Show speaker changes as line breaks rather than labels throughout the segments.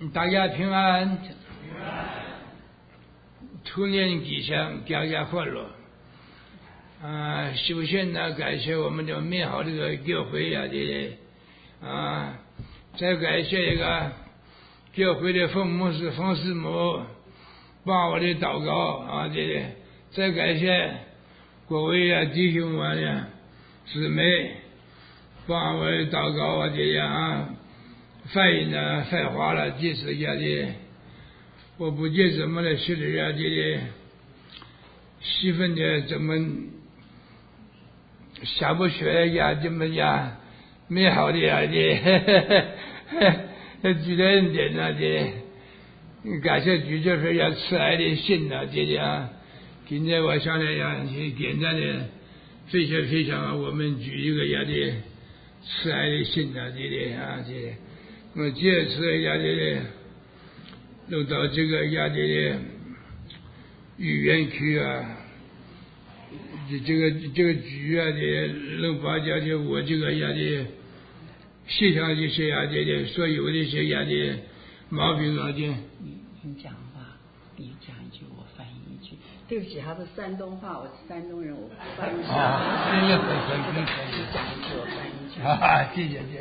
大家平安，兔年吉祥，家家欢乐。首先呢，感谢我们的美好这个教会呀再感谢一个教会的冯牧师、冯师母帮我的祷告再感谢各位弟兄们姊妹帮我的祷告翻译呢翻华了，即使我不记怎么的是十分的怎么下不学这么美好的举的恩典感谢主就是慈爱的心今天我上来简单的非常我们举一个慈爱的心我这次弄到这个语言区这个局能把我这个系上这些所有的一些毛病
你讲话，你讲一句，我翻译一句。对不起，他是山东话，我是山东人，我翻译一下。
可以。
你讲一句，我翻译一句。
谢谢，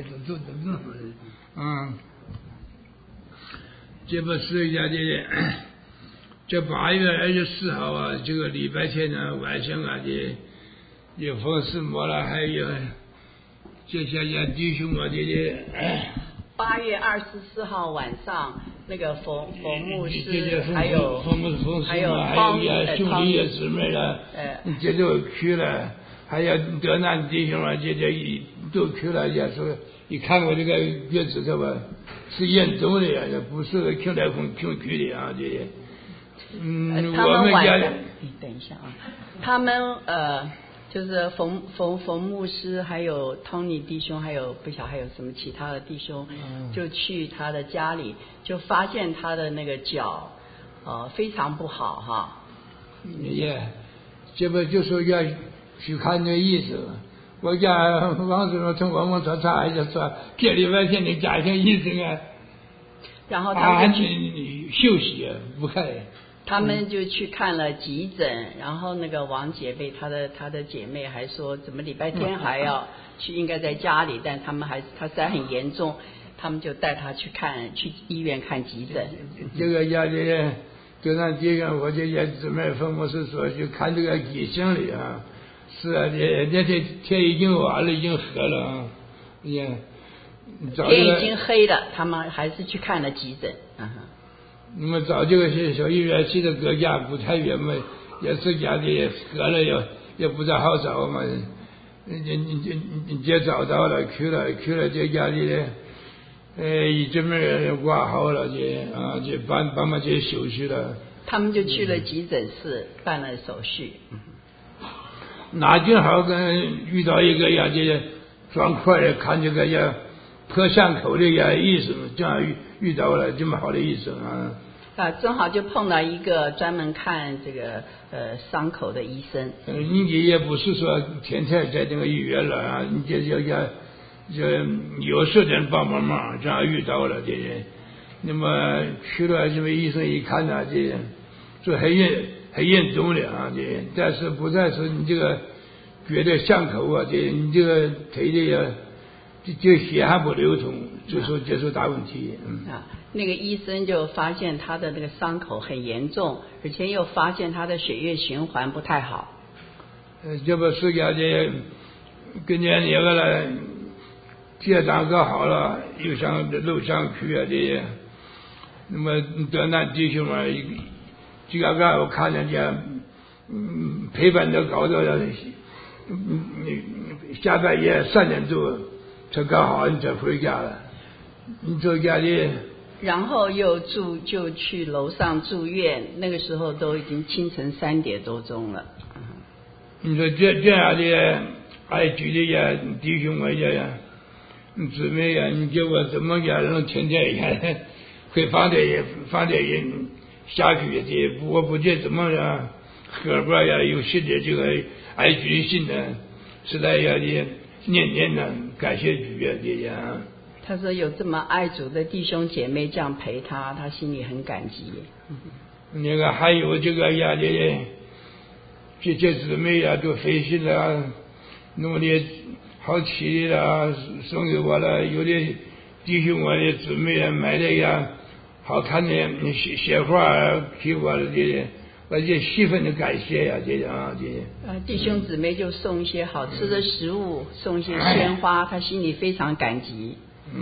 这不是这8月24号这个礼拜天晚上有冯师母了，还有这些弟兄
8月24号晚上，那个冯牧师还有
兄弟姊妹了，这都去了，还有得难弟兄这都去了，也说你看过这个月子这吧，是严重的不是轻来风轻去的
他们晚上，你等一下他们就是冯牧师还有 Tony 弟兄，还有不晓得还有什么其他的弟兄，就去他的家里，就发现他的那个脚非常不好
这不就说要去看那医生。我家王师傅从我们说他就说这礼拜天的家庭医生
然后他们
休息不看。
他们就去看了急诊，然后那个王姐妹她的姐妹还说怎么礼拜天还要去，应该在家里，但他实在很严重，他们就带她去医院看急诊。
这个家里就让弟兄我这些姊妹父母是说去看这个急诊里是这天已经晚了，已经黑了
天已经黑了，他们还是去看了急诊
那么找这个小医院去的各家不太远嘛，也是家里喝了也不大好找嘛。你这找到了，去了这家里一直没挂好了就帮忙这手续了。
他们就去了急诊室办了手续。
那正好遇到一个这专科的看这个破伤口的医生，正好遇到了这么好的医生
正好就碰到一个专门看这个伤口的医生。
你也不是说天天在这个医院了你这有时间帮忙，这样遇到了那么去了这位医生一看这很严重的但是不再是你这个觉得伤口你这个腿的这血还不流通，这是大问题
那个医生就发现他的那个伤口很严重，而且又发现他的血液循环不太好。
这不是跟那个了结账搞好了，又上楼上去那么得难弟兄这个我看见陪伴的搞到下半夜3点多才搞好，你才回家了。你这家里
然后就去楼上住院，那个时候都已经清晨3点多钟了。
你说这样的爱举的弟兄姊妹你叫我怎么能天天会放点下去我不觉得怎么荷包有些的这个爱举的心实在年年感谢主
他说有这么爱主的弟兄姐妹这样陪他，他心里很感激。
那个还有这个呀的这姊妹呀都费心了，弄的好吃的送给我了，有的弟兄我的姊妹买的呀好看的鲜花给我了的，我这十分的感谢呀，这啊这。
弟兄姊妹就送一些好吃的食物，送一些鲜花，他心里非常感激。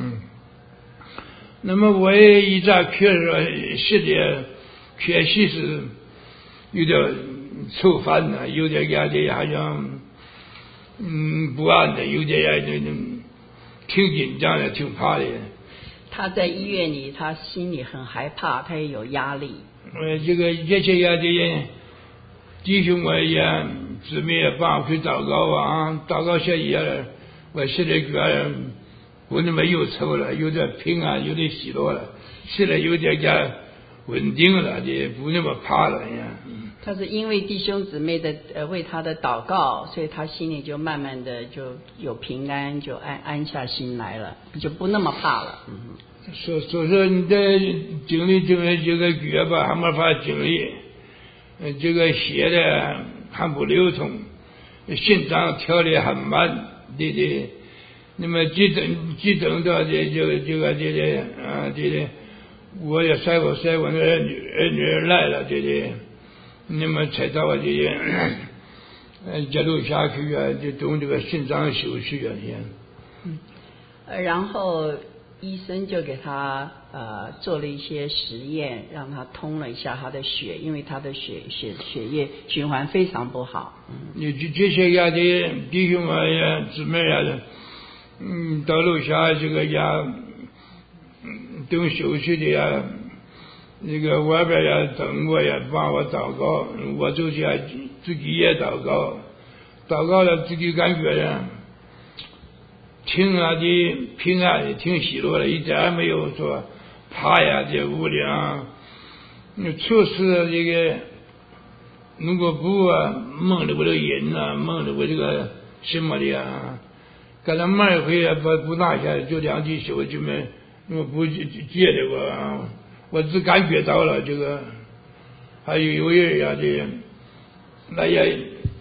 那么我也一直是的，确实是有点愁烦的，有点压力，好像不安的，有点挺紧张的，挺怕的。
他在医院里，他心里很害怕，他也有压力。
这些压力，弟兄我也姊妹也帮我去祷告啊，祷告下也，我现在觉得不那么忧愁了，有点平安，有点喜乐了，现在有点稳定了，也不那么怕了呀。
他是因为弟兄姊妹的为他的祷告，所以他心里就慢慢的就有平安，就安下心来了，就不那么怕了。
所以说你在经历这个月吧，还没法经历，这个血的还不流通，心脏跳得很慢，对。那么急等到这个我也晒过我的儿女来了，对。那么才到我这路下去啊，就动这个心脏休息啊，
然后医生就给他做了一些实验，让他通了一下他的血，因为他的血液循环非常不好。
你这些呀的弟兄啊呀姊妹呀，到楼下这个呀，等休息的呀。那个外边呀等我呀帮我祷告，我就想自己也祷告了，自己感觉呀挺平安的，挺喜乐的，一点没有说怕呀这无量。处事这个如果不梦着我这个人啊，梦着我这个什么的呀，刚才买回来不拿下就两句手就没，我不接的我只感觉到了这个，还有人呀的，那也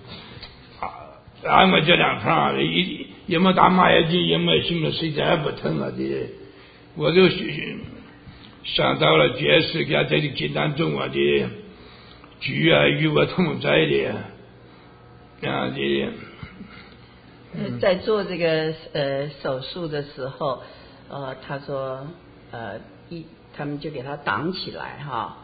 按我这两趟也没打麻药剂，也没什么，谁家也不疼啊的，我就想到了这是给这里济南中啊的主啊与我同在的啊的。
在做这个手术的时候，他说他们就给他挡起来哈，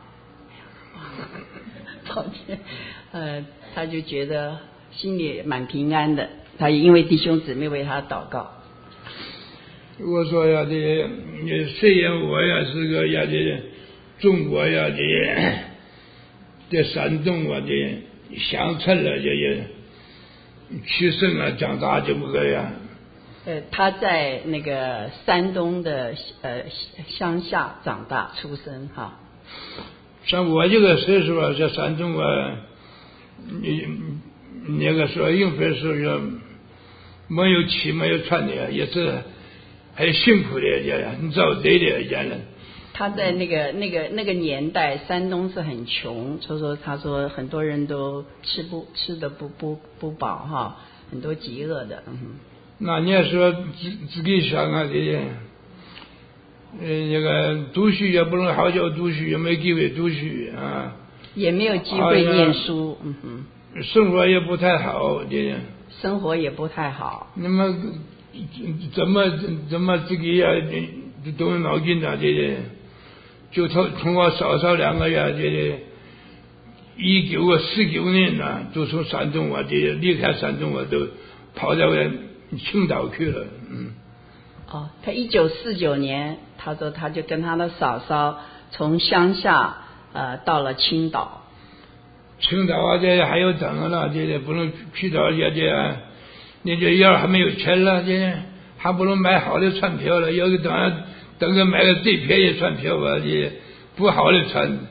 抱歉，他就觉得心里蛮平安的，他因为弟兄姊妹为他祷告。
我说呀的，虽然我呀是个呀的中国呀的山东啊的乡村了，也出生啊长大这么个呀。
他在那个山东的乡下长大出生哈。
像我这个岁数啊，在山东啊，那个时候应付时候没有吃没有穿的，也是很辛苦的呀，很遭罪的人。
他在那个年代，山东是很穷，他说很多人都吃的不饱哈，很多饥饿的。
那你要说自己想啊的，那个读书也不能好好读书，也没机会读书啊，
也没有机会念书，
生活也不太好的，
生活也不太好。
那么怎么自己呀动脑筋啊的，就从我嫂嫂两个月的1949年呢，就从山东啊离开山东啊，都跑到青岛去了。
他1949年，他说他就跟他的嫂嫂从乡下到了青岛。
青岛啊，这还有等了，这不能去到你这要还没有钱了，这还不能买好的船票了，要等个买个最便宜船票吧，这不好的船。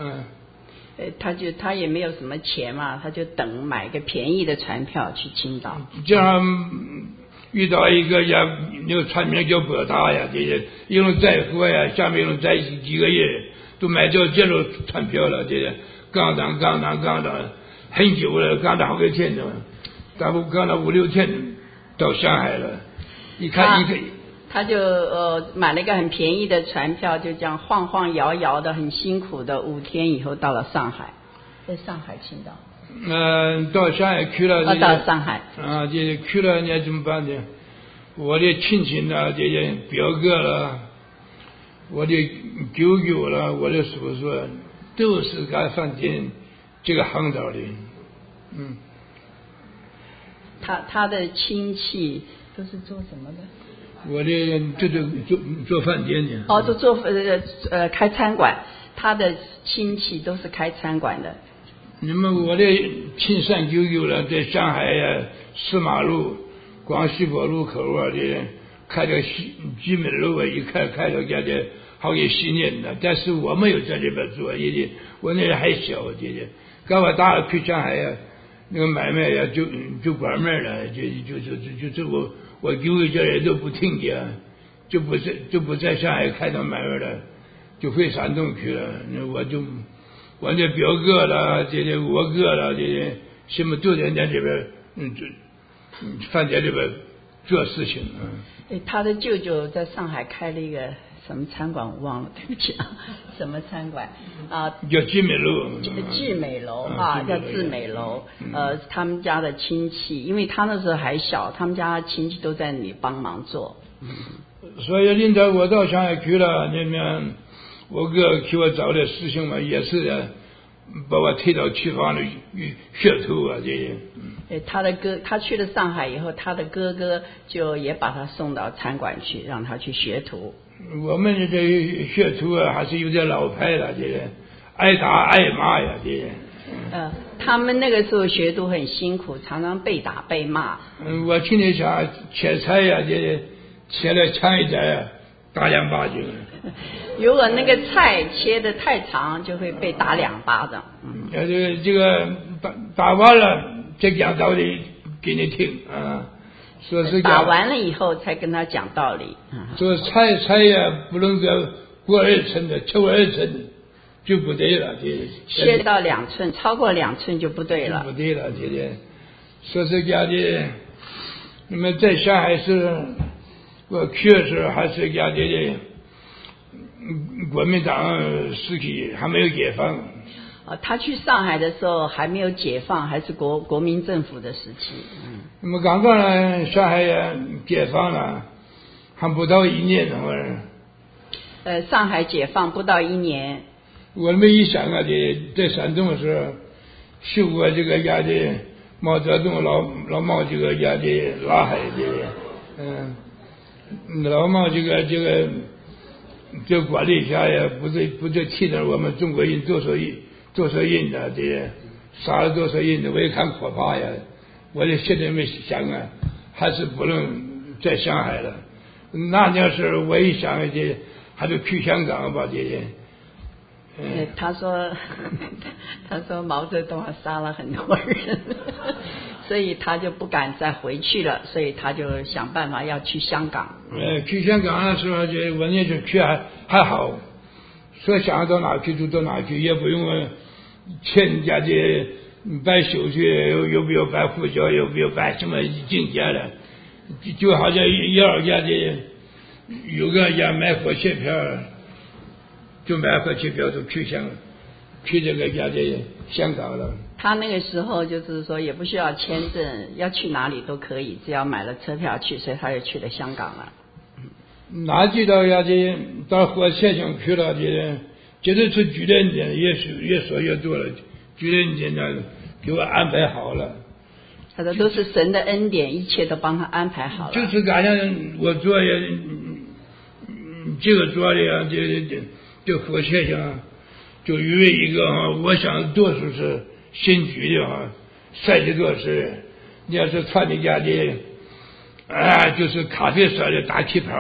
他也没有什么钱嘛，他就等买个便宜的船票去青岛。
这样遇到一个那个船名叫博大呀，这些一路载货呀，下面一路载几个月，都买掉这种船票了，这些刚当，很久了，刚当好几天了，大概刚当5、6天到上海了，一看。
他就买了一个很便宜的船票，就这样晃晃摇摇的，很辛苦的5天以后到了上海，在上海青岛。
到上海去了。
到上海。
这去了你怎么办呢？我的亲戚呢，这些表哥了，我的舅舅了，我的叔叔都是干饭店这个行当的。
他的亲戚都是做什么的？
我的做饭店的。
都做开餐馆，他的亲戚都是开餐馆的。
那么我的亲三舅舅了，在上海呀4马路广西坡路口的开了居民楼啊，一开了家的好几10年了，但是我没有在这边做，因为我那还小，刚我大了去上海呀，那个买卖呀就关门了，就我舅舅家人都不听见，就不在上海开到买卖了，就回山东去了。那我那表哥了，我哥了，什么都在那这边，饭店这边做事情。
他的舅舅在上海开了一个什么餐馆，我忘了，对不起啊，什么餐馆啊？
叫聚美楼。
聚美楼叫聚美楼。他们家的亲戚，因为他那时候还小，他们家的亲戚都在那里帮忙做。
所以领导我到上海去了，那边我哥给我找的事情嘛，也是把我推到厨房里学徒啊，这些。
他去了上海以后，他的哥哥就也把他送到餐馆去，让他去学徒。
我们这学徒啊，还是有点老派了，挨打挨骂呀，
他们那个时候学徒很辛苦，常常被打被骂。
我听你讲切菜呀，切得长一点，打2巴掌。
如果那个菜切得太长，就会被打2巴掌。
这个打完了再讲道理给你听啊。说是
打完了以后才跟他讲道理。
说菜呀不能过2寸的，超过2寸就不对了。
切到2寸，超过2寸就不对了。
不对了，说是讲的，那么在上海市，我去的时候还是讲的国民党时期还没有解放。
他去上海的时候还没有解放，还是国民政府的时期。
那么刚刚呢，上海也解放了，还不到1年呢，
上海解放不到1年。
我们一想啊，在山东的时候，受过这个家的毛泽东老毛这个家的拉海的，老毛这个管理下呀，不是替着我们中国人多少人的杀了多少人的，我一看可怕呀！我就现在没想啊，还是不能在上海了。那件事我一想还是去香港吧，
他说毛泽东杀了很多人，所以他就不敢再回去了，所以他就想办法要去香港。
去香港的时候我那就去还好，说想到哪去就到哪去，也不用欠人家的办手续，又不要办护照，又不要办什么证件了，就好像要家的有个家买火车票，就买火车票就去这个家的香港了。
他那个时候就是说也不需要签证，要去哪里都可以，只要买了车票去，所以他就去了香港了。
哪知道呀？到火车上去了就是举人的越说越多了，举人的呢给我安排好了。
他说都是神的恩典，一切都帮他安排好了。
就是赶上我坐呀，这个坐的呀，这火车上就因为一个我想多数是新举的30多岁，你要是穿你家的就是咖啡色的大旗袍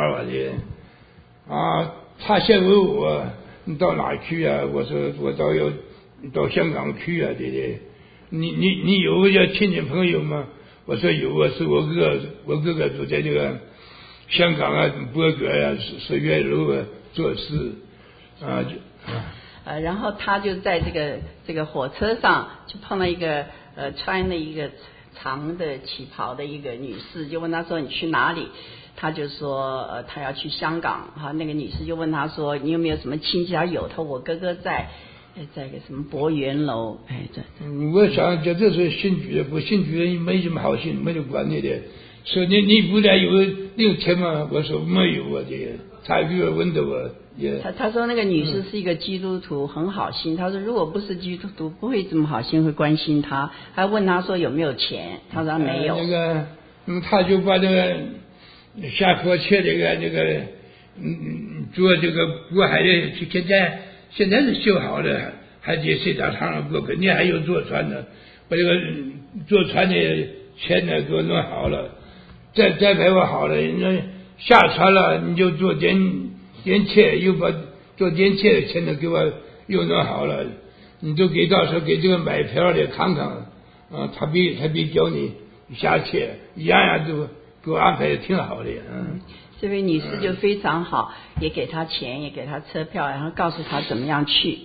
他先问我你到哪去啊？我说我到香港去啊，你有要亲戚朋友吗？我说有，我是我哥哥住在这个香港啊、博格呀、十月楼啊做事啊。
然后他就在这个火车上就碰到一个穿了一个长的旗袍的一个女士，就问他说你去哪里？他就说他要去香港哈。那个女士就问他说你有没有什么亲戚？他有，他说我哥哥在个什么博源楼。
我想这是信主的，不信主的没什么好信，没有管你的。说你不但有零钱吗？我说没有啊，这他就问的我。
他说那个女士是一个基督徒，很好心。他说如果不是基督徒，不会这么好心，会关心他。还问他说有没有钱？他说没有。
他就把这个下坡切这个做这个过海的，现在是修好了，还得水大堂上过，肯定还有坐船的，把这个坐船的钱呢给我弄好了，再排我好了，那下船了你就做点切，又把做点切的钱呢给我又弄好了，你都到时候给这个买票的看看啊，他比叫你下切样都给我安排的挺好的。
这位女士就非常好，也给他钱，也给他车票，然后告诉他怎么样去。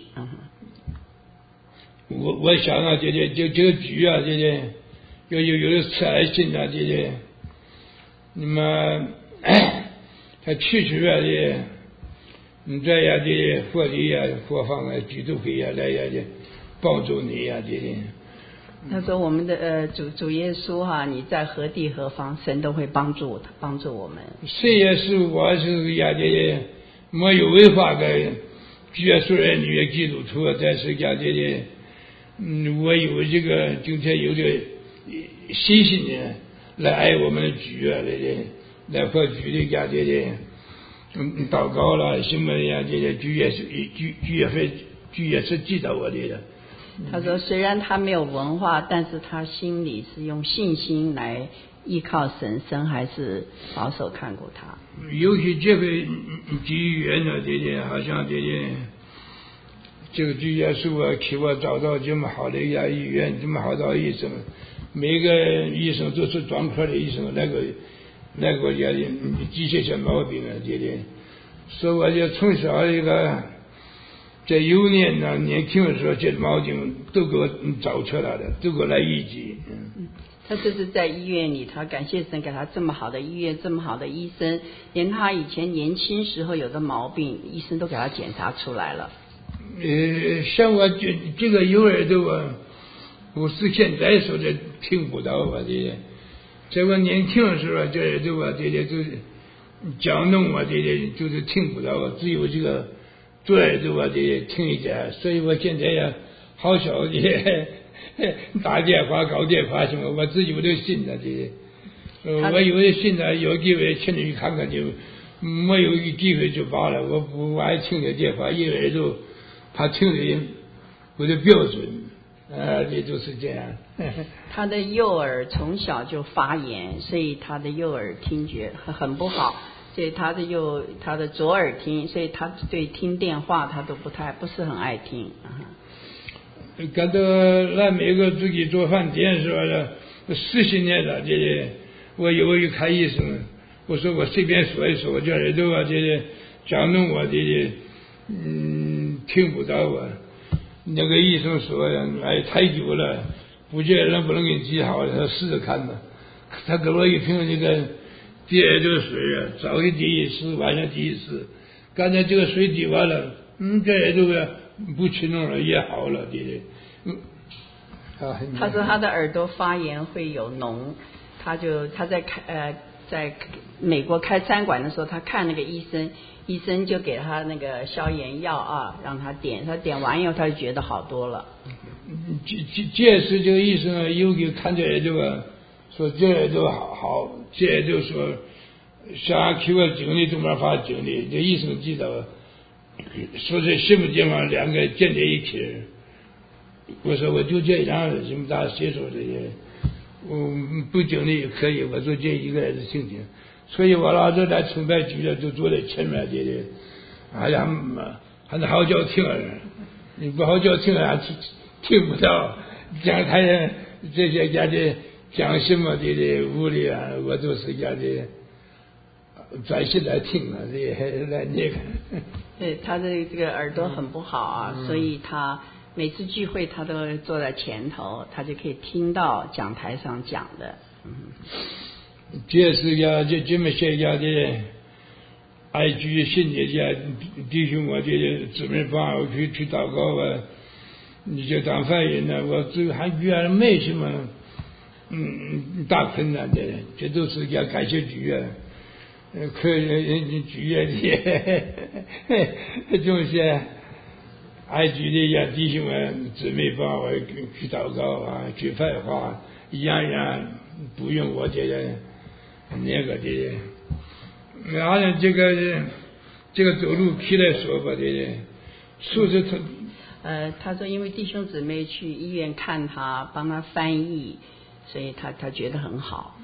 我想啊，这个局啊，有的吃爱心啊，你们他去啊你这样的佛礼啊、佛放啊、基督会啊来呀的帮助你啊
他说我们的主耶稣哈，你在何地何方，神都会帮助我们。
谁也是我是呀的没有违法的耶稣儿女基督徒，但是呀我有这个今天有这信心呢，来爱我们的主啊来和主的呀祷告了什么呀，主也是记得我的。
他说虽然他没有文化，但是他心里是用信心来依靠神，神还是保守看过他。
尤其这个医院呢，好像这个主耶稣啊，给我找到这么好的一家医院，这么好的医生，每个医生都是专科的医生，那个家的机械性毛病啊，所以我就从小一个在幼年呢，年轻的时候这毛病都给我找出来了，都给我来医治。
他这是在医院里，他感谢神给他这么好的医院，这么好的医生，连他以前年轻时候有的毛病，医生都给他检查出来了。
像我这个有耳朵啊，不是现在说的听不到啊，在我年轻的时候这耳朵啊，就是讲弄啊，就是听不到啊，只有这个左耳朵啊听一点，所以我现在呀好少的打电话搞电话什么，我自己有点信了我有点信了，有机会请你去看看，就没有机会就罢了，我不爱听这电话，一耳朵他听的不是标准这就是这样。
他的右耳从小就发炎，所以他的右耳听觉很不好，所以他的左耳听，所以他对听电话他都不是很爱听。
感到来美国自己做饭店是吧？40年了，我有一看医生，我说我随便说一说，我这耳朵啊讲弄我听不到啊。那个医生说太久了，不知道能不能给你治好，他试着看吧。他给我一瓶这个滴耳朵水啊，早上滴一次，晚上滴一次。刚才这个水滴完了，这耳朵不去弄了也好了，
他说他的耳朵发炎会有脓，他在美国开餐馆的时候，他看那个医生就给他那个消炎药啊，让他点完以后他就觉得好多了。
这是这个医生有给看这耳朵说这耳朵好，这耳朵说想给我经历都没法经历，这医生知道说是什么地方两个建在一起，我说我就这样这么大岁数的我不经历也可以，我说这一个也是听听，所以我老是在崇拜局的就坐在前面还好叫听人，你不好叫听人听不到，讲他这些家的讲什么的屋里啊，我都是家的专心来听了，这来那个。
对，他的这个耳朵很不好啊，所以他每次聚会他都坐在前头，他就可以听到讲台上讲的。
这是呀，这么些家的爱居信的家弟兄，我这姊妹帮我去祷告啊，你就当犯人了，我这还遇上没什么大困难的，这都是要感谢主啊。客人剧院的这些爱剧的呀弟兄啊姊妹帮我去祷告啊，去废话样样不用我这个那个的，然后呢这个走路起来说吧的，说是
他说因为弟兄姊妹去医院看他，帮他翻译，所以他觉得很好。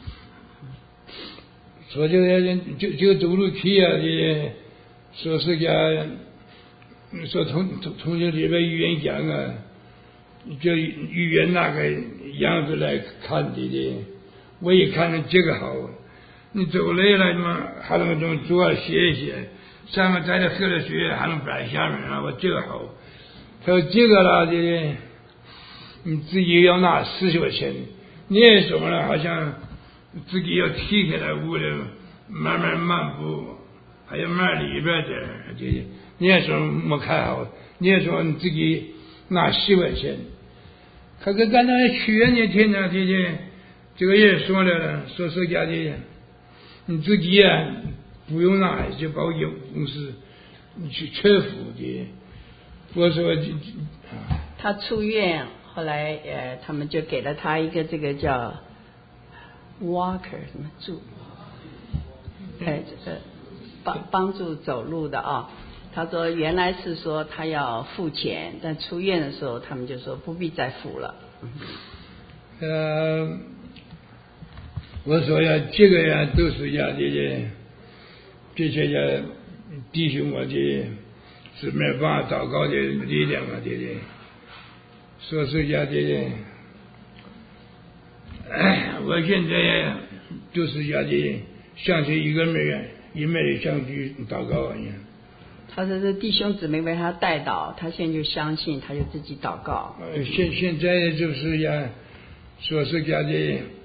说这个走路去啊的，说是家说从这里边语言讲啊，就语言那个样子来看的，我一看这个好，你走累了嘛，还能从坐歇一歇，上面在这喝了水还能摆下面啊，我这个好。他说这个了的，你自己要拿40块钱，你也说了好像。自己要提起来屋里慢慢漫步，还要慢里边点，你也说没看好，你也说你自己拿10块钱，可是咱那去年那天呢，这个也说了，说是家的，你自己啊不用拿，就保险公司你去全付的。我说
他出院，后来他们就给了他一个这个叫。Walker 什么助，帮助走路的啊。他说原来是说他要付钱，但出院的时候他们就说不必再付了。
我说呀，这个呀都是呀这些呀弟兄我的姊妹帮祷告的力量啊说是呀我现在就是要的像是一个妹上去祷告一样。
他说是弟兄姊妹为他代祷，他现在就相信，他就自己祷告。
现在就是要说是家的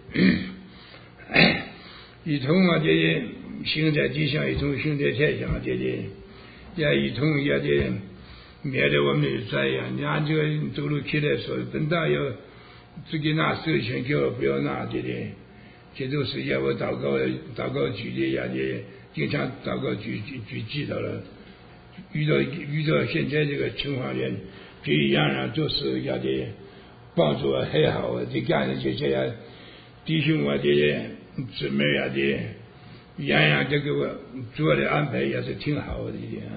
一同啊的行在地上，一同行在天上的也一同也的免得我们的灾呀。你按这个走路起来说，本当要自己拿10钱叫我不要拿这都是要我祷告举的呀的，经常祷告举记到了。遇到现在这个情况人，这样啊，都是要的帮助我很好的干的这些弟兄啊的姊妹啊的，样这给我做的安排也是挺好的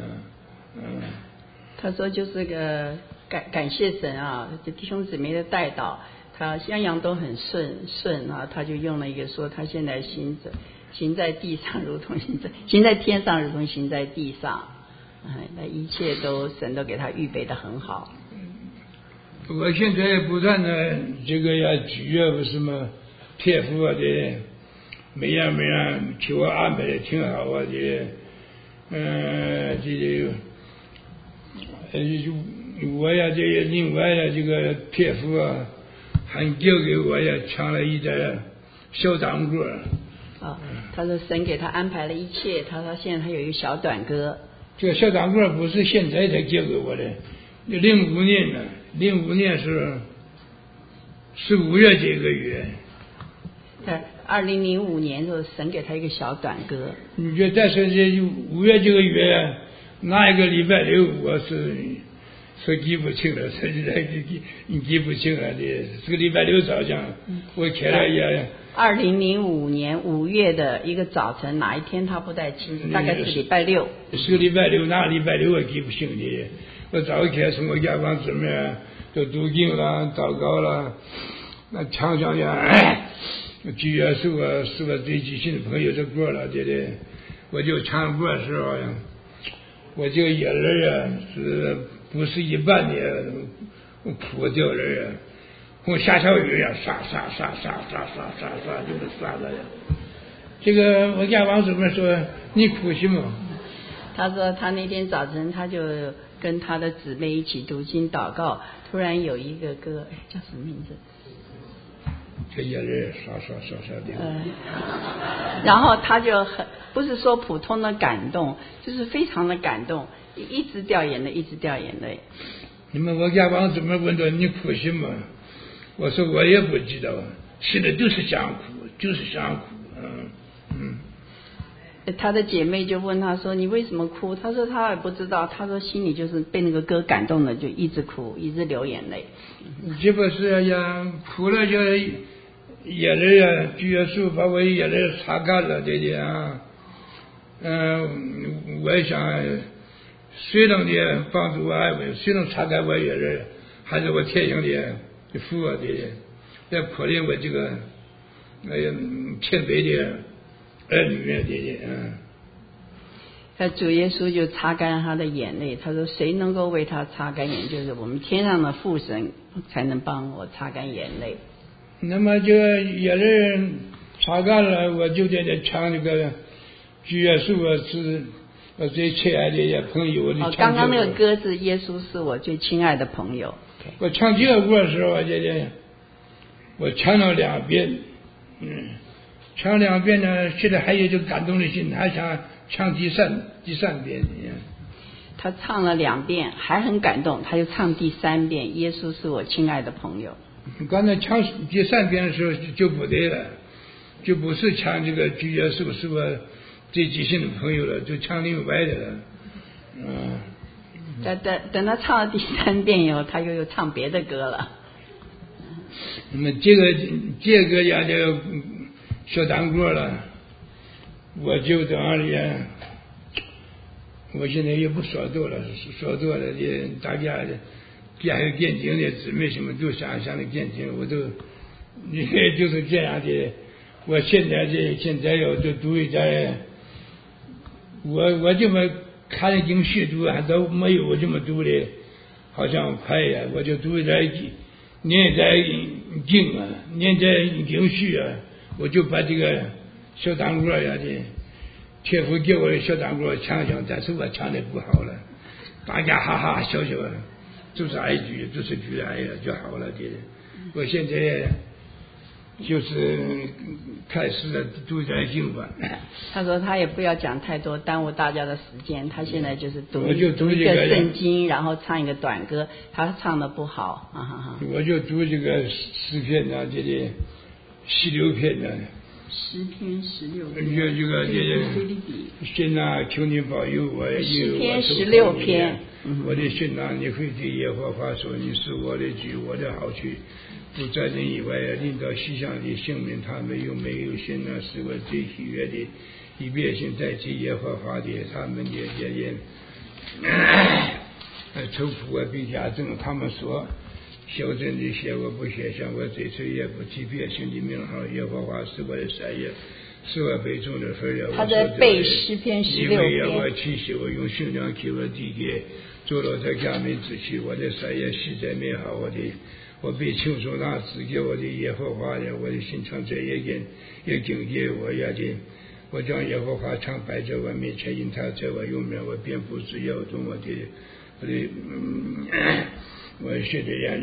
他说就是个感谢神啊，这弟兄姊妹的代祷。他样都很顺啊，他就用了一个说，他现在行在地上如同行在天上如同行在地上，那一切都神都给他预备的很好。
我现在不断的这个呀举啊什么天父啊的，每样给我安排的挺好啊我呀另外呀这个天父啊。还交给我也抢了一点小短歌
他说神给他安排了一切，他说现在他有一个小短歌。
这个小短歌不是现在才交给我的，05年呢，05年是5月这个月。
2005年的时候，神给他一个小短歌。
你觉得但是这5月这个月那一个礼拜六我是记不清了，实际上你记不清了的。这个礼拜六早上，我看了也。
2005年5月的一个早晨，哪一天他不太清楚，大概是礼拜六。
是个礼拜六，哪个礼拜六我记不清的。我早一天从我家帮姊妹都读经了、祷告了，那常常呀，9月是我最记性的朋友的歌了，我就唱歌的时候呀，我这个眼泪啊是。不是一般的哭掉人，跟下小雨呀，刷就是刷的呀。 这个我家王主任说你哭什么？
他说他那天早晨他就跟他的姊妹一起读经祷告，突然有一个歌，叫什么名字？
这眼泪刷的。
然后他就不是说普通的感动，就是非常的感动，一直掉眼泪，一直掉眼泪。
你们我家王主任问到你哭什么？我说我也不知道，现在就是想哭，就是想哭。
他的姐妹就问他说你为什么哭？他说他也不知道，他说心里就是被那个歌感动的，就一直哭，一直流眼泪。
这不是呀，哭了就眼泪啊，主耶稣把我眼泪擦干了，对的啊。我也想谁能的帮助我安慰，谁能擦干我眼泪，还是我天上的父啊，对的，来破令我这个谦卑的儿女对的。
他主耶稣就擦干他的眼泪，他说谁能够为他擦干眼，就是我们天上的父神才能帮我擦干眼泪。
那么这个眼泪擦干了，我就在那唱这个主耶稣是我最亲爱的朋友。
刚刚那个歌是耶稣是我最亲爱的朋友。
我唱这个歌的时候，我唱了2遍，唱2遍呢，现在还有这个感动的心，还想唱第三遍。
他唱了2遍，还很感动，他就唱第3遍。耶稣是我亲爱的朋友。
刚才唱第3遍的时候就不对了，就不是唱这个主耶稣是我最知心的朋友了，就唱另外的了。
等他唱了第3遍以后，他又唱别的歌了。
那么这个呀就小当歌了，我就这样的，我现在也不说多了，说多了的大家还有见证的姊妹什么都想的见证，我都就是这样的。我现在要就读一点，我这么看的经续读还都没有我这么读的好像快呀，我就读一点念点经啊，念点经续啊，我就把这个小当歌呀的天父给我的小当歌唱，但是我唱的不好了，大家哈哈笑笑，就是爱句，就是句爱呀就好了的。我现在就是开始了读点经吧。
他说他也不要讲太多，耽误大家的时间。他现在就是读
一
个圣经，然后唱一个短歌，他唱的不好。
我就读这个诗篇啊，这里16篇呢。
诗篇16篇。
这个神啊，求你保佑我。
诗篇16篇。
我的神啊，你会对耶和华说，你是我的主，我的好去。不在人以外，领导西上的性命，他们又没有神啊，是我最喜悦的。以百姓代替耶和华的，他们的这些仇富啊，并加增。他们说，小镇的写我不写上，我这次也不提百姓的名号。耶和华是我的山野，是我背中的分了。
他在背诗篇16篇。
因为我气息，我用胸量给我地界，做了在家门之气，我的山野实在美好。我被亲手拿赐给我的耶和华呀，我的心肠在也警戒我呀的。我将耶和华常摆在我面前，因他在我右面，我便不致摇动我是这样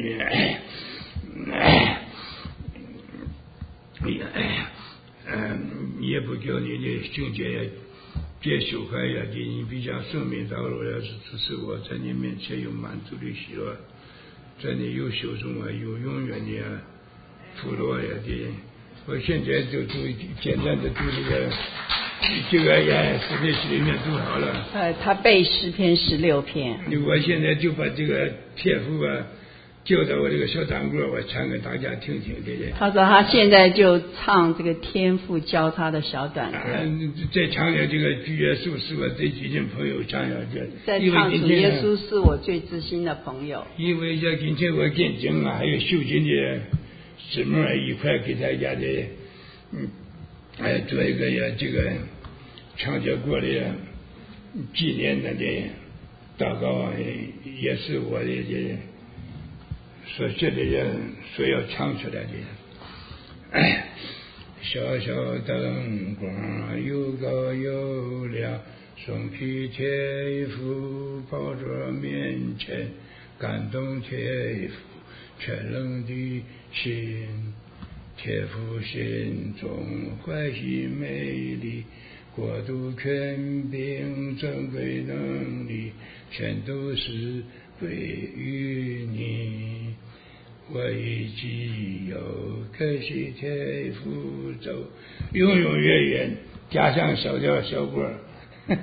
的，也不叫你的境界别羞害呀的，你必将生命道路要是支持我，在你面前有满足的喜乐，在你有手中啊，有永远的福乐呀的。我现在就读简单的读这个呀，诗篇里面读好了。
他背诗篇16篇。
我现在就把这个天赋啊教到我这个小当歌，我唱给大家听听，对不对？
他说他现在就唱这个天赋教他的小短歌。
再唱点这个主耶稣是我最知心朋友，唱下去。
再唱主耶稣是我最知心的朋友。
因为这今天我见证啊，还有修金的姊妹一块给大家的，做一个呀这个唱结过的纪念的祷告啊，也是我的这所写的所要唱出来的。 小小灯光又高又亮，送皮铁夫跑着面前，感动铁夫全冷的心。铁夫心中欢喜美丽，国度权柄尊贵能力，全都是归于你。我已既有可惜铁夫走，永永远远，加上小调小波。你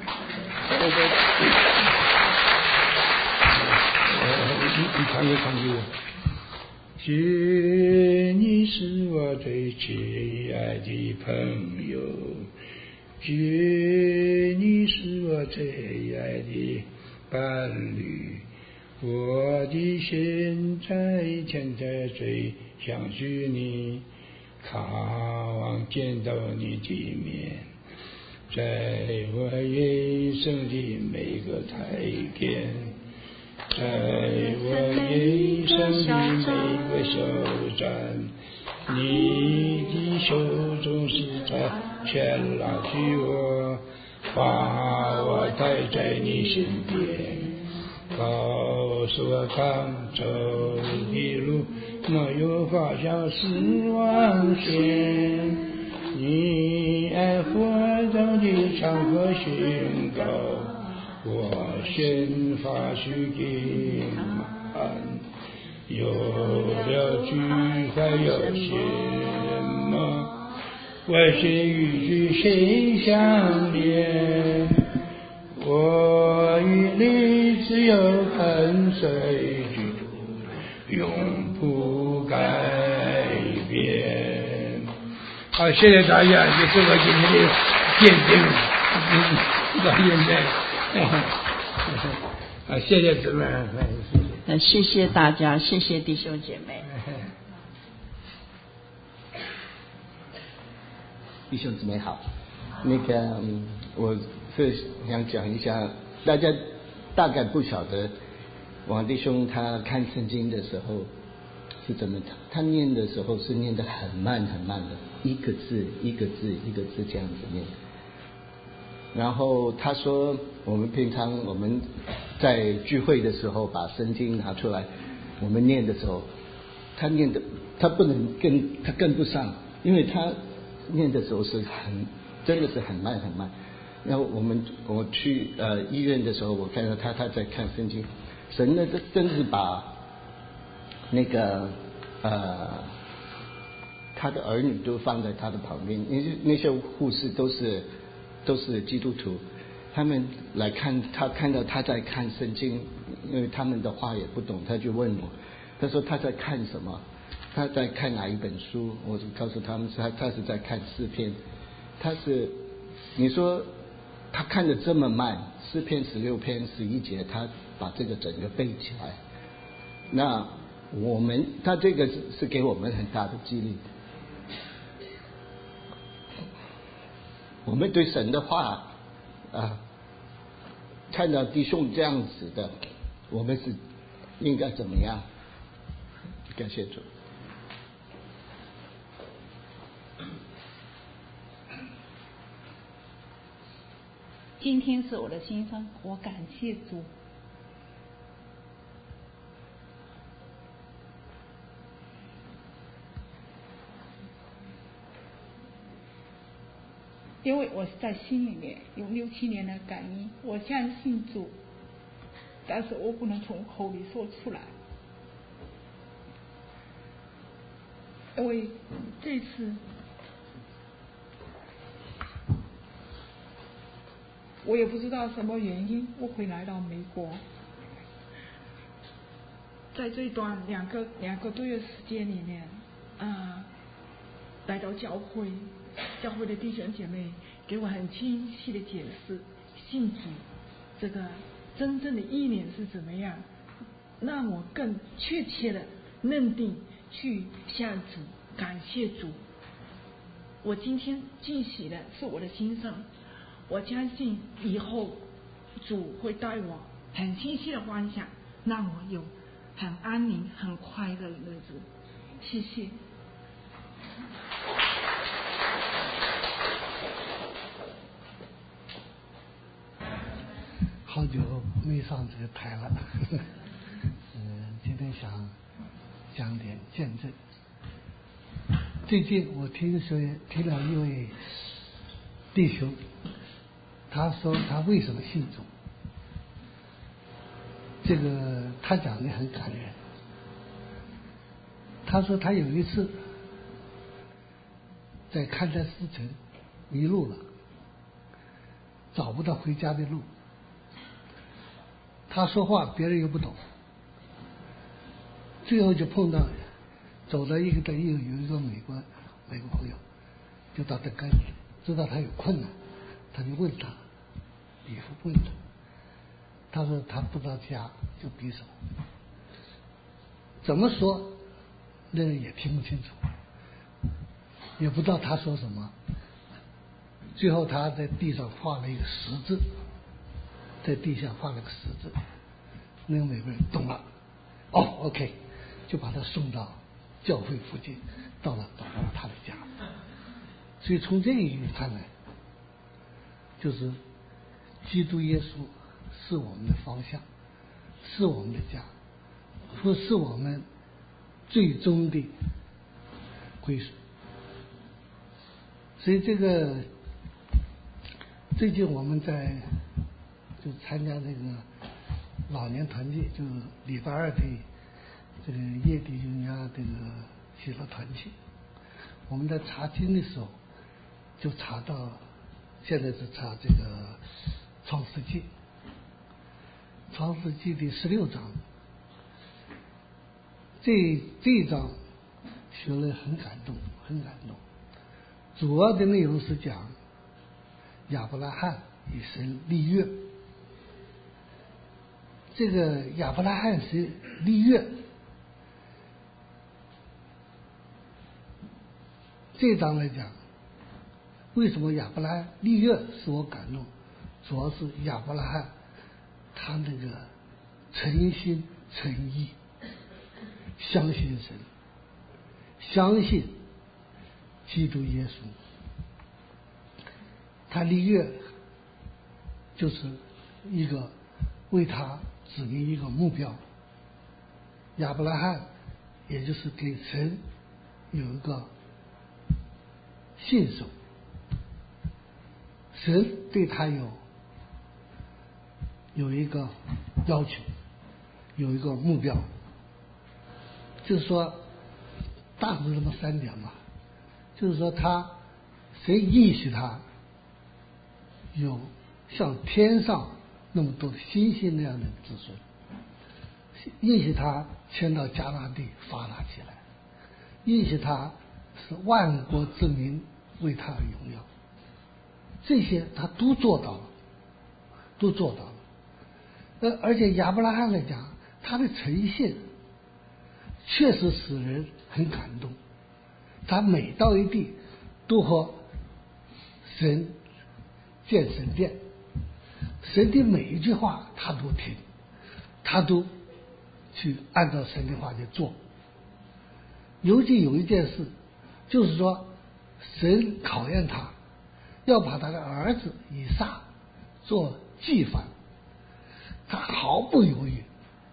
唱歌。姐，你是我最亲爱的朋友，姐，你是我最爱的伴侣，我的心现在最想许你，渴望见到你的面，在我人生的每个台阶，在我人生的每个小站，你的手总是在牵拉起我，把我带在你身边，告诉我刚走的路没有方向是往前，你爱活着的长河宣告，我先发许给满，有了句还有什么？我心与句心相连，我与你只有跟随主，永不改变。好，谢谢大家，这是我今天的见证，到现在。谢谢姊妹，
谢谢大家，谢谢弟兄姐妹。
弟兄姊妹好，我是想讲一下，大家大概不晓得王弟兄他看圣经的时候是怎么，他念的时候是念得很慢很慢的，一个字一个字一个字这样子念。然后他说，我们平常我们在聚会的时候把圣经拿出来，我们念的时候，他念的他不能他跟不上，因为他念的时候是真的是很慢很慢。然后我去医院的时候，我看到他在看圣经，神呢真是把那个他的儿女都放在他的旁边，那些护士都是基督徒，他们来看他，看到他在看圣经，因为他们的话也不懂，他就问我，他说他在看什么？他在看哪一本书？我就告诉他们，他是在看诗篇。你说他看得这么慢，诗篇16篇11节，他把这个整个背起来。那他这个是给我们很大的激励。我们对神的话看到弟兄这样子的，我们是应该怎么样？感谢主。
今天是我的新生，我感谢主。因为我是在心里面有6、7年的感应，我相信主，但是我不能从口里说出来，因为这次我也不知道什么原因我会来到美国，在这段两个多月时间里面来到教会的弟兄姐妹给我很清晰的解释信主这个真正的意念是怎么样，让我更确切的认定去向主感谢主。我今天进喜的是我的心声，我相信以后主会带我很清晰的方向，让我有很安宁很快乐的日子。谢谢。
好久没上这个台了，今天想讲点见证。最近我听了一位弟兄，他说他为什么信主，这个他讲的很感人。他说他有一次在勘山四城迷路了，找不到回家的路，他说话别人又不懂，最后就碰到走到有一个美国朋友，就到他跟前，知道他有困难，他就问他，礼服问他说他不知道家，就比手，怎么说那人也听不清楚，也不知道他说什么。最后他在地上画了一个十字，在地下画了个十字，那个美国人懂了，哦 OK， 就把他送到教会附近，找到了他的家。所以从这一点看来，就是基督耶稣是我们的方向，是我们的家，不是我们最终的归属。所以这个最近我们就参加这个老年团契，就是礼拜二的这个叶弟兄家这个喜乐团契。我们在查经的时候就查到，现在是查这个创世纪的16章，这一章学了很感动。主要的内容是讲亚伯拉罕与神立约。这个亚伯拉罕是立约，这章来讲，为什么亚伯拉罕立约使我感动？主要是亚伯拉罕他那个诚心诚意，相信神，相信基督耶稣。他立约就是一个为他指明一个目标。亚伯拉罕也就是给神有一个信守，神对他有一个要求，有一个目标，就是说大致这么3点嘛，就是说神应许他有像天上那么多星星那样的子孙，应许他迁到迦南地发达起来，应许他是万国之民为他而荣耀，这些他都做到了。而且亚伯拉罕来讲，他的诚信确实使人很感动。他每到一地都和神建神殿，神的每一句话他都听，他都去按照神的话去做。尤其有一件事，就是说神考验他，要把他的儿子以撒做祭犯，他毫不犹豫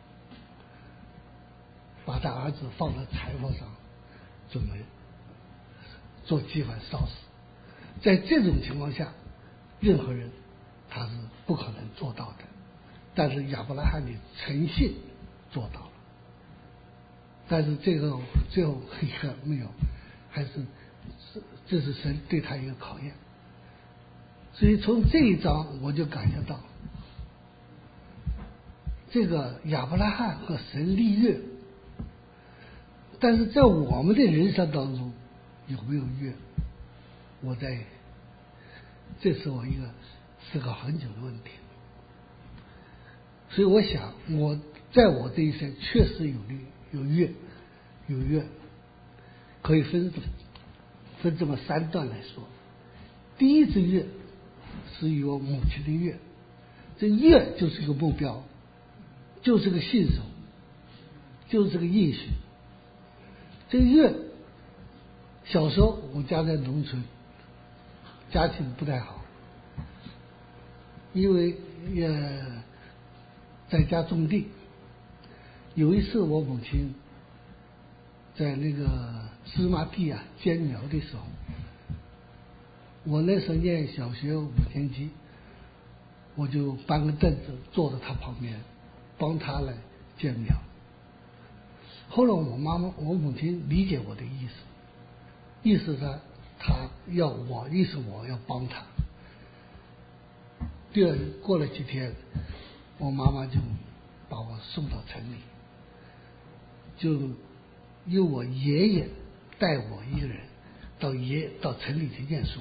把他儿子放在柴火上，准备做祭犯烧死。在这种情况下，任何人他是不可能做到的，但是亚伯拉罕的诚信做到了。但是这个最后一个没有，还是这是神对他一个考验。所以从这一章我就感觉到，这个亚伯拉罕和神立约，但是在我们的人生当中有没有约？这是我一个思考很久的问题。所以我想，在我这一生确实有约，可以分这么3段来说。第一次约是与我母亲的约，这约就是一个目标，就是个信守，就是个应许。这个约，小时候我家在农村，家境不太好，因为在家种地。有一次我母亲在那个芝麻地啊间苗的时候，我那时候念小学5年级，我就搬个凳子坐在他旁边，帮他来间苗。后来我母亲理解我的意思，意思是他要我，意思我要帮他。过了几天，我妈妈就把我送到城里，就由我爷爷带我一个人到城里去念书。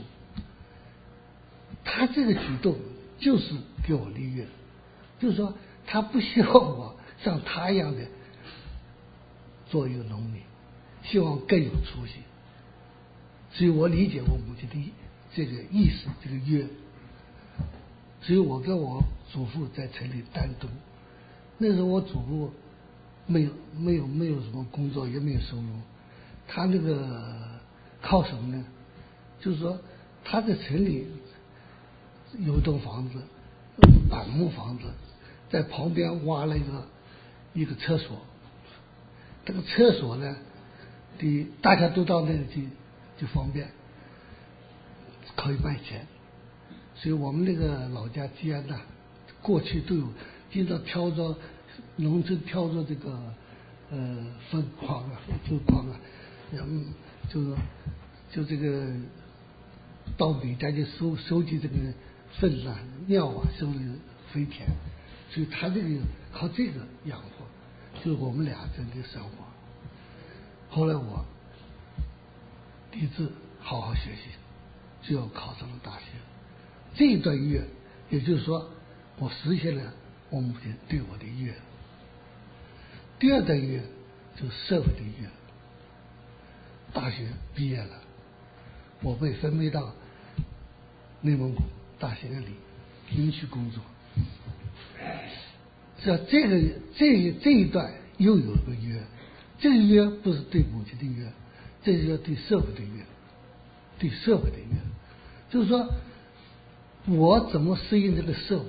他这个举动就是给我立约，就是说他不希望我像他一样的做一个农民，希望更有出息。所以我理解我母亲的这个意思，这个约。所以我跟我祖父在城里单独。那时候我祖父没有什么工作，也没有收入。他那个靠什么呢？就是说他在城里有一栋房子，板木房子，在旁边挖了一个厕所。这个厕所呢，大家都到那里去就方便，可以卖钱。所以我们那个老家吉安呐，过去都有经常挑着农村挑着这个粪筐啊，就这个到每家去收集这个粪啊、尿啊，收的肥田。所以他这个靠这个养活，就是我们俩整个生活。后来我立志好好学习，最后考上了大学。这一段约，也就是说我实现了我母亲对我的约。第二段约就是社会的约。大学毕业了，我被分配到内蒙古大兴安岭营区工作。这一段又有一个约，这个约不是对母亲的约，这是对社会的约，对社会的约，就是说我怎么适应这个社会。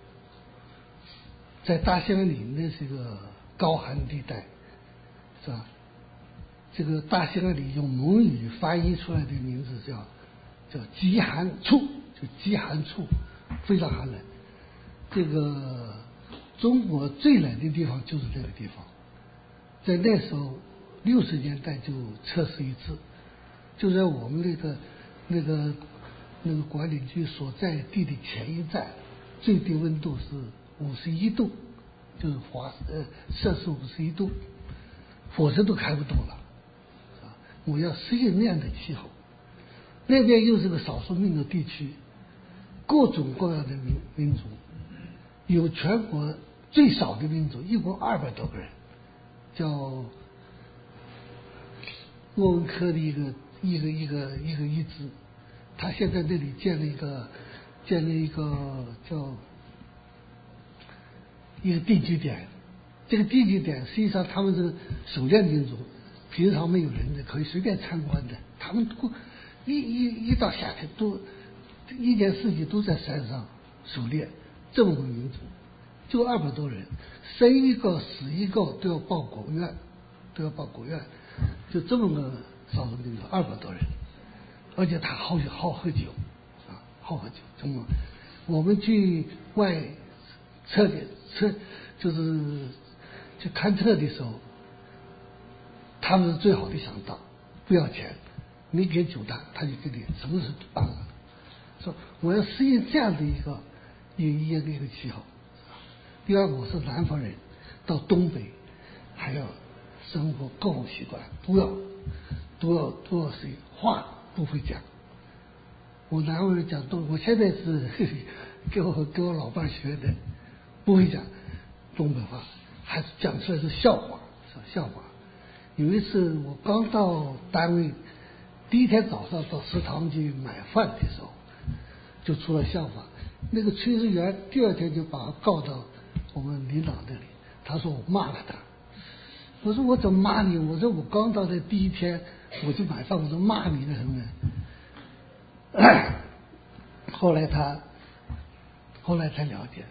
在大兴安岭那是一个高寒地带，是吧？这个大兴安岭用蒙语翻译出来的名字叫极寒处，就极寒处，非常寒冷。这个中国最冷的地方就是这个地方。在那时候60年代就测试一次，就在我们那个管理局所在地的前一站，最低温度是51度，就是摄氏51度，火车都开不动了。我要适应那样的气候，那边又是个少数民族地区，各种各样的民族，有全国最少的民族，一共200多个人，叫鄂温克的一个遗址，他现在那里建了一个叫一个定居点。这个定居点实际上他们是狩猎民族，平常没有人的，可以随便参观的。他们一到夏天都1年4季都在山上狩猎，这么个民族，就200多人，生一个死一个都要报国院，就这么个少数民族200多人，而且他好喝酒啊，好喝酒。这么我们去外测就是去勘测的时候，他们是最好的向导，不要钱，你给酒单他就给你什么事都办了。说我要适应这样的一个气候。第二，我是南方人，到东北还要生活各种习惯都要适应，话不会讲。我南方人讲我现在是跟我老伴学的，不会讲东北话，还是讲出来是笑话。有一次我刚到单位，第一天早上到食堂去买饭的时候，就出了笑话。那个炊事员第2天就把他告到我们领导那里，他说我骂了他。我说我怎么骂你？我说我刚到的第1天我就买饭，我说骂你了什么的。后来才了解，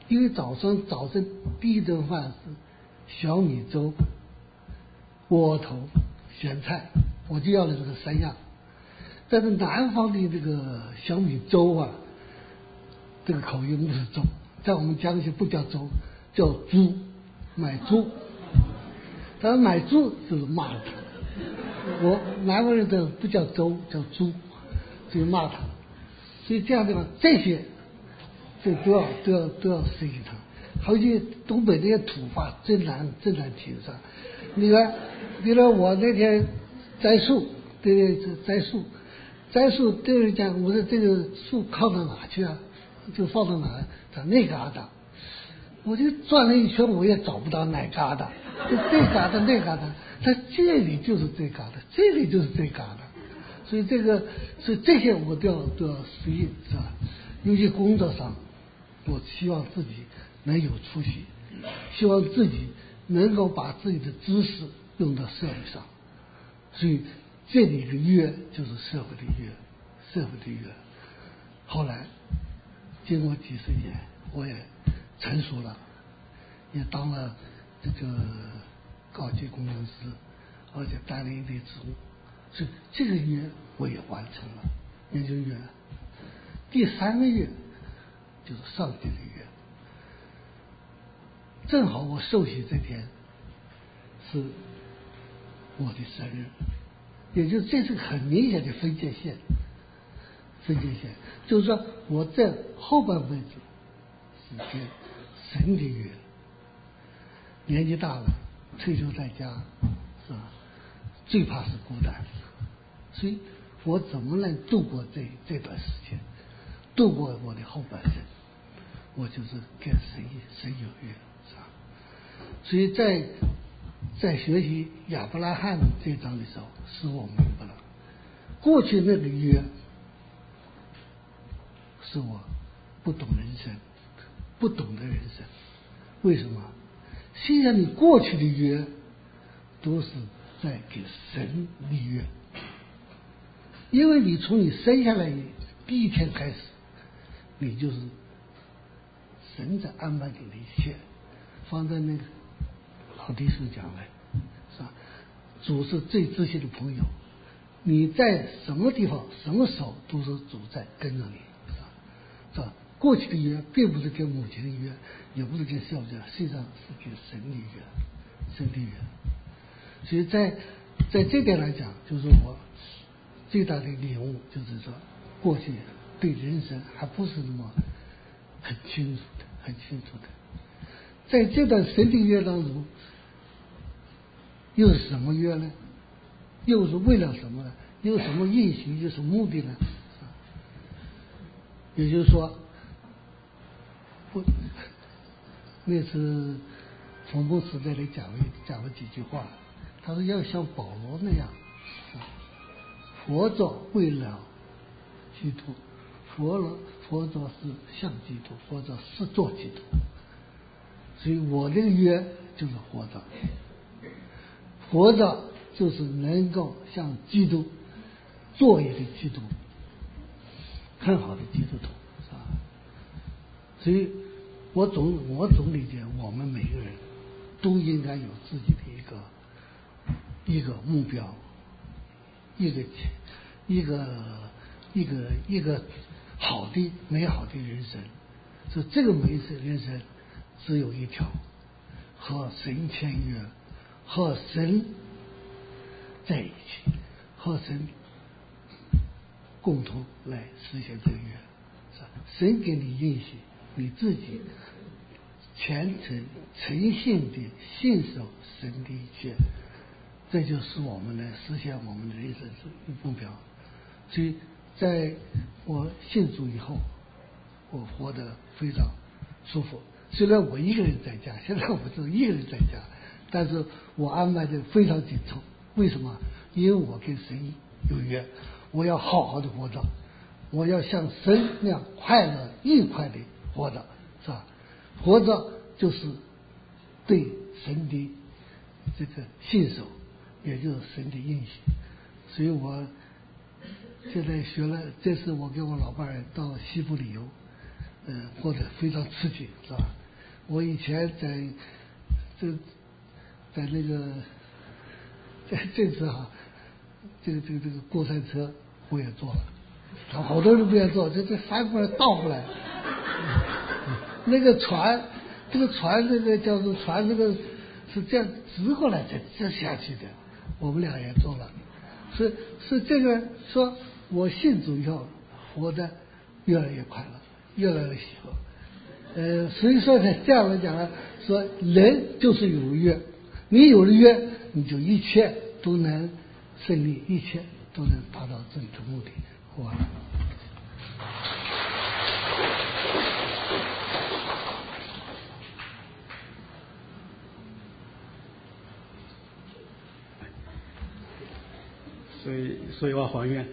因为早晨第一顿饭是小米粥、窝头、咸菜，我就要了这个3样。但是南方的这个小米粥啊，这个口音不是粥，在我们江西不叫粥，叫猪，买猪。但是买猪就是骂他，我南方人的不叫粥，叫猪，所以骂他。所以这样的话，这都要适应他。还有些东北那些土话真难听上。你看我那天栽树，对栽树对人讲，我说这个树靠到哪去啊？就放到哪？在那嘎达。我就转了一圈，我也找不到哪嘎达，就这嘎达那嘎达，它这里就是这嘎达，这里就是这嘎达。所以这些我都要适应，是吧？尤其工作上，我希望自己能有出息，希望自己能够把自己的知识用到社会上。所以这里的约就是社会的约。后来经过几十年，我也成熟了，也当了这个高级工程师，而且担了一堆职务，所以这个约我也完成了。研究约第3个月就是上帝的约，正好我受洗这天是我的生日，也就这是很明显的分界线，就是说我在后半辈子是跟神的约，年纪大了，退休在家，是吧？最怕是孤单，所以我怎么能度过这段时间，度过我的后半生？我就是跟神有约，是吧？所以在学习亚伯拉罕这章的时候，使我明白了，过去那个约是我不懂人生，不懂的人生。为什么？实际上你过去的约都是在给神立约，因为你从你生下来第一天开始，你就是神在安排你的一切，放在那个老弟兄讲来，是吧？主是最知心的朋友，你在什么地方什么时候都是主在跟着你，是吧？过去的约并不是跟母亲的约，也不是跟孝约，实际上是跟神的约。所以在这点来讲，就是我最大的领悟，就是说过去对人生还不是那么很清楚的。在这段神的约当中，又是什么约呢？又是为了什么呢？又什么运行？又什么目的呢？也就是说，那次冯牧师在那里讲了几句话，他说要像保罗那样，活着为了基督，活着是像基督，活着是做基督。所以我这个约就是活着就是能够像基督，做一个基督，很好的基督徒，是吧？所以我总理解，我们每个人都应该有自己的一个目标，一个好的美好的人生。所以这个美好的人生只有一条，和神签约，和神在一起，和神共同来实现这个约，是吧？神给你应许，你自己虔诚诚信的信守神的一切，这就是我们来实现我们的人生目标。所以在我信主以后，我活得非常舒服。虽然我一个人在家，现在我是一个人在家，但是我安排的非常紧凑。为什么？因为我跟神有约，我要好好的活着，我要像神那样快乐愉快的活着，是吧？活着就是对神的这个信守，也就是神的应许。所以我现在学了，这次我跟我老伴儿到西部旅游， 或者非常刺激，是吧？我以前在那个在这次这个过山车我也坐了，好多人不愿坐，这翻过来倒过来，那个船这个叫做船，这个是这样直过来再下去的，我们俩也坐了，是这个说我信主以后活得越来越快乐，越来越喜乐。所以说呢，这样来讲呢，说人就是有约，你有了约，你就一切都能胜利，一切都能达到自己的目的。完了。
所以我还愿。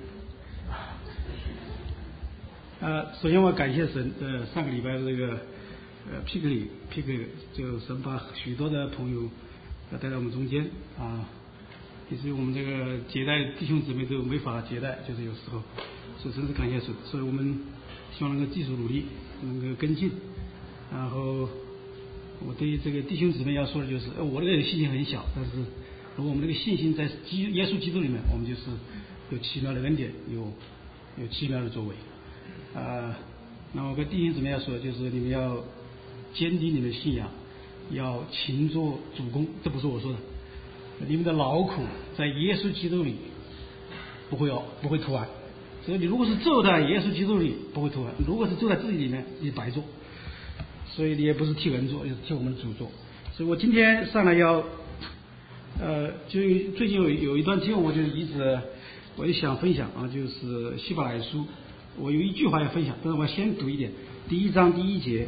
首先我感谢神，上个礼拜的这个PK 就神把许多的朋友带到我们中间啊，以至于我们这个接待弟兄姊妹都没法接待，就是有时候，所以真是感谢神。所以我们希望能够继续努力，能够跟进。然后我对这个弟兄姊妹要说的就是，我这个信心很小，但是如果我们这个信心在耶稣基督里面，我们就是有奇妙的恩典，有奇妙的作为。那我跟弟兄姊妹要说，就是你们要坚定你们的信仰，要勤做主工，这不是我说的。你们的劳苦在耶稣基督里不会突然。所以你如果是做在耶稣基督里不会突然，如果是做在自己里面，你白做。所以你也不是替人做，也是替我们主做。所以我今天上来要，就最近有一段经文，我也想分享啊，就是希伯来书。我有一句话要分享，但是我先读一点，第1章第1节。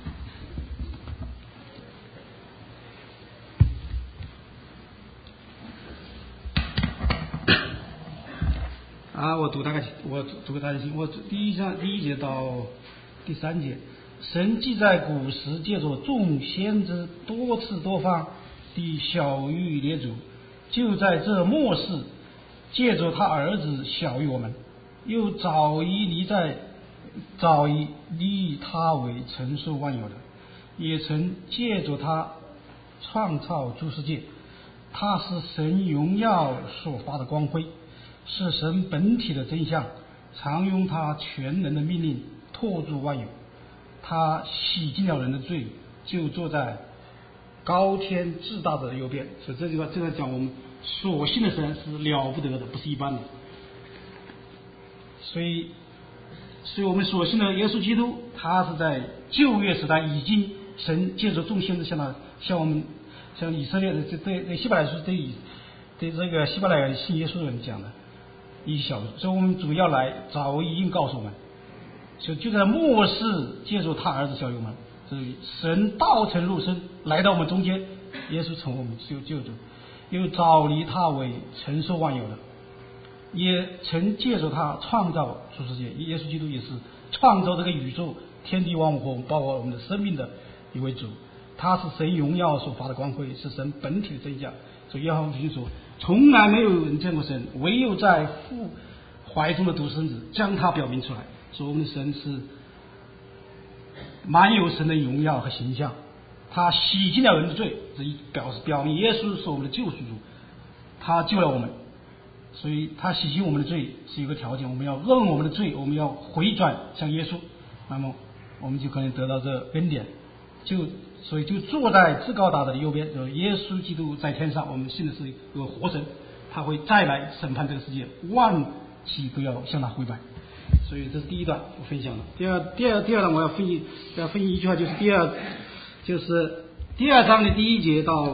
我读给大家听。我第1章第1节到第3节，神既在古时借着众先知多次多方地晓谕列祖，就在这末世借着他儿子晓谕我们，又早已立他为承受万有的，也曾借着他创造诸世界。他是神荣耀所发的光辉，是神本体的真相，常用他全能的命令托住万有。他洗净了人的罪，就坐在高天至大的右边。所以这句话正在讲我们所信的神是了不得的，不是一般的。所以我们所信的耶稣基督，他是在旧约时代已经神借着众先知像以色列的对希伯来书对这个希伯来信耶稣的人讲的一小组。所以我们主要来早已经告诉我们，所以就在末世借助他儿子晓谕我们，所以神道成肉身来到我们中间，耶稣成为我们救主，又早立他为承受万有的，也曾借着他创造诸世界。耶稣基督也是创造这个宇宙天地万物，包括我们的生命的一位主。他是神荣耀所发的光辉，是神本体的真相。所以约翰福音说，从来没有人见过神，唯有在父怀中的独生子将他表明出来。说我们的神是满有神的荣耀和形象，他洗净了人的罪，这表明耶稣是我们的救赎主，他救了我们。所以他洗净我们的罪是一个条件，我们要认我们的罪，我们要回转向耶稣，那么我们就可能得到这恩典。所以就坐在至高大的右边，就是耶稣基督在天上，我们信的是一个活神，他会再来审判这个世界，万体都要向他跪拜。所以这是第一段我分享的。第二段我要分析一句话，就是第二章的第1节到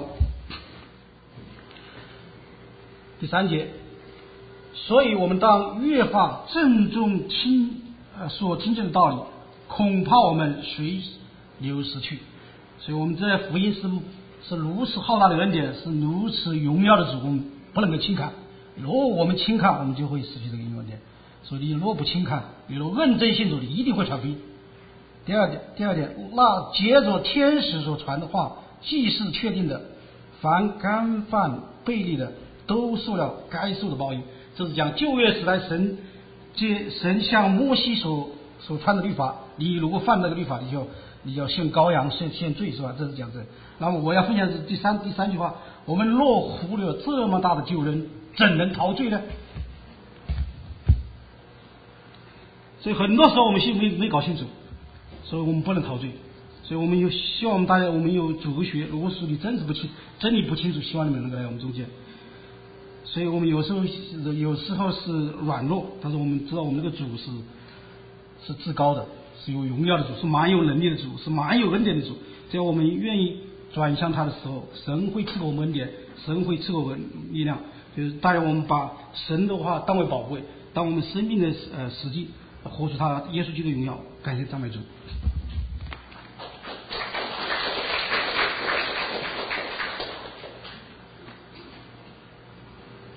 第3节。所以我们当越发郑重所听见的道理，恐怕我们随流失去。所以我们这福音是如此浩大的恩典，是如此荣耀的主，我们不能够轻看。如果我们轻看，我们就会失去这个恩典。所以你若不轻看，你若认真信主，你一定会传福音。第二点，那接着天使所传的话，既是确定的，凡干犯悖逆的，都受了该受的报应。这是讲旧约时代神向摩西所传的律法， 你如果犯那个律法，你要献羔羊献罪，是吧？这是讲这。那么我要分享的是第三句话：我们若忽略这么大的救恩，怎能逃罪呢？所以很多时候我们没搞清楚，所以我们不能逃罪。所以我们希望大家，我们有主学，如果属你真理不清楚，希望你们能够来我们中间。所以我们有时候是软弱，但是我们知道我们这个主是至高的，是有荣耀的主，是蛮有能力的主，是蛮有恩典的主。只要我们愿意转向他的时候，神会赐给我们恩典，神会赐给我们力量。就是大家我们把神的话当为宝贵，当我们生命的实际，活出他耶稣基督的荣耀。感谢赞美主。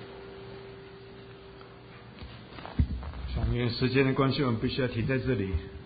因为时间的关系，我们必须要停在这里。